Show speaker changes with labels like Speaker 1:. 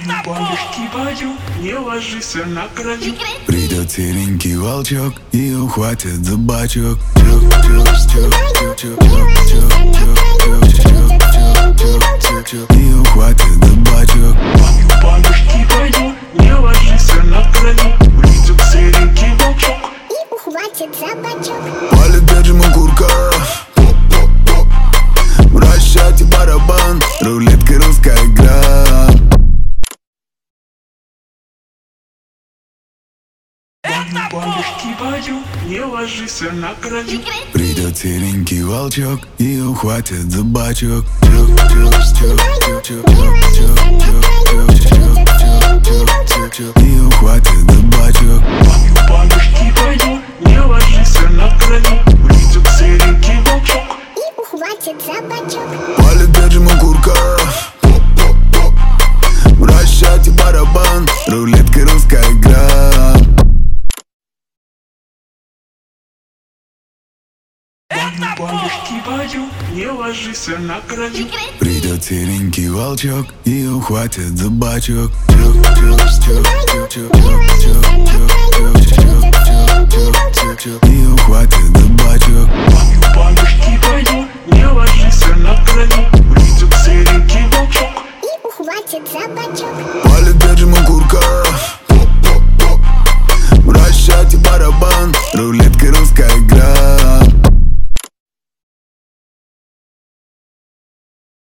Speaker 1: Бабушки бадю, не ложись на краю.
Speaker 2: Придет серенький волчок и ухватит за бачок. И ухватит за бачок.
Speaker 1: Бабушки бадю, не ложись на краю. Придет серенький волчок
Speaker 3: и ухватит за бачок.
Speaker 2: Палит держим курка, вращайте барабан, рулетка русская игра.
Speaker 1: Бабушки бадю, не ложись на краю.
Speaker 2: Придет серенький волчок и ухватит за бачок. И ухватит за бачок.
Speaker 1: Бабушки бадю, не ложись на краю. Придет серенький волчок
Speaker 3: и ухватит за бачок.
Speaker 2: Палит держим курка, вращайте барабан, рулетка русская игра.
Speaker 1: Бабушки бадю, не ложись на краю.
Speaker 2: Придет серенький волчок и ухватит за бачок.
Speaker 3: И ухватит за бачок.